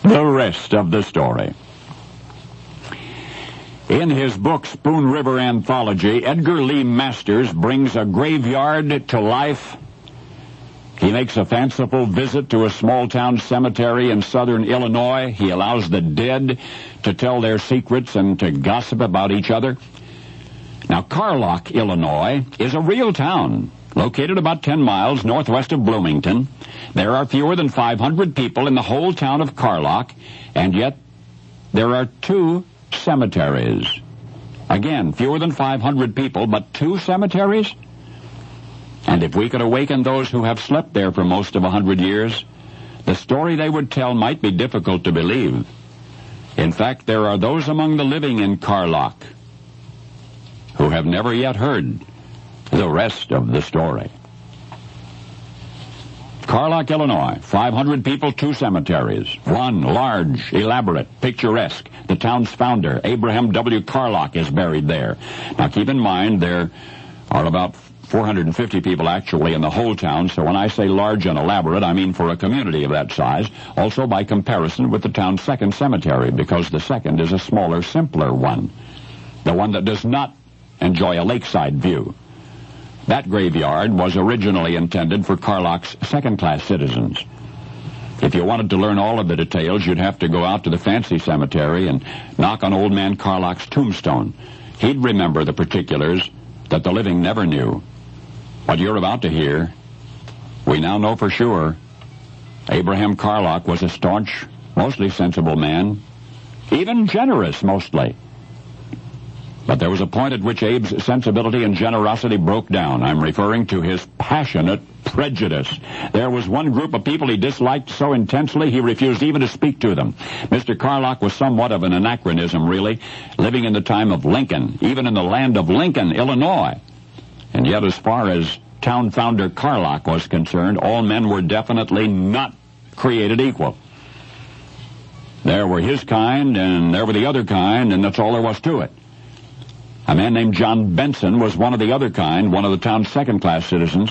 The rest of the story. In his book, Spoon River Anthology, Edgar Lee Masters brings a graveyard to life. He makes a fanciful visit to a small-town cemetery in southern Illinois. He allows the dead to tell their secrets and to gossip about each other. Now, Carlock, Illinois, is a real town, located about 10 miles northwest of Bloomington. There are fewer than 500 people in the whole town of Carlock, and yet there are 2 cemeteries. Again, fewer than 500 people, but 2 cemeteries? And if we could awaken those who have slept there for most of 100 years, the story they would tell might be difficult to believe. In fact, there are those among the living in Carlock who have never yet heard the rest of the story. Carlock, Illinois, 500 people, 2 cemeteries. One, large, elaborate, picturesque. The town's founder, Abraham W. Carlock, is buried there. Now, keep in mind, there are about 450 people actually in the whole town, so when I say large and elaborate, I mean for a community of that size. Also by comparison with the town's second cemetery, because the second is a smaller, simpler one. The one that does not enjoy a lakeside view. That graveyard was originally intended for Carlock's second-class citizens. If you wanted to learn all of the details, you'd have to go out to the fancy cemetery and knock on old man Carlock's tombstone. He'd remember the particulars that the living never knew. What you're about to hear, we now know for sure. Abraham Carlock was a staunch, mostly sensible man, even generous mostly. But there was a point at which Abe's sensibility and generosity broke down. I'm referring to his passionate prejudice. There was one group of people he disliked so intensely he refused even to speak to them. Mr. Carlock was somewhat of an anachronism, really, living in the time of Lincoln, even in the land of Lincoln, Illinois. And yet, as far as town founder Carlock was concerned, all men were definitely not created equal. There were his kind, and there were the other kind, and that's all there was to it. A man named John Benson was one of the other kind, one of the town's second-class citizens.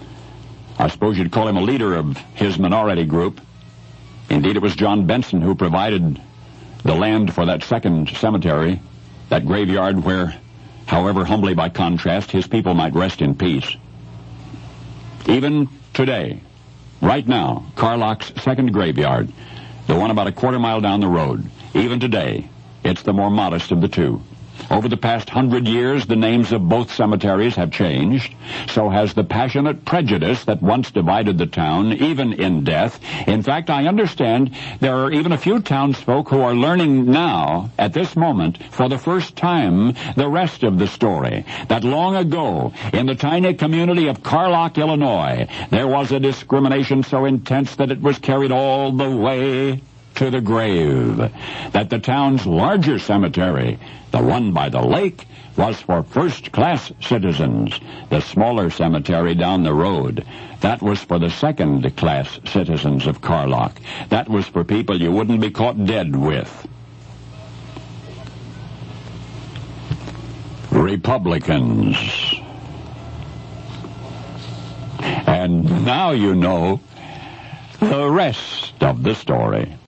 I suppose you'd call him a leader of his minority group. Indeed, it was John Benson who provided the land for that second cemetery, that graveyard where, however humbly by contrast, his people might rest in peace. Even today, right now, Carlock's second graveyard, the one about a quarter mile down the road, even today, it's the more modest of the 2. Over the past 100 years, the names of both cemeteries have changed. So has the passionate prejudice that once divided the town, even in death. In fact, I understand there are even a few townsfolk who are learning now, at this moment, for the first time, the rest of the story. That long ago, in the tiny community of Carlock, Illinois, there was a discrimination so intense that it was carried all the way to the grave. That the town's larger cemetery, the one by the lake, was for first-class citizens. The smaller cemetery down the road, that was for the second-class citizens of Carlock. That was for people you wouldn't be caught dead with. Republicans. And now you know the rest of the story.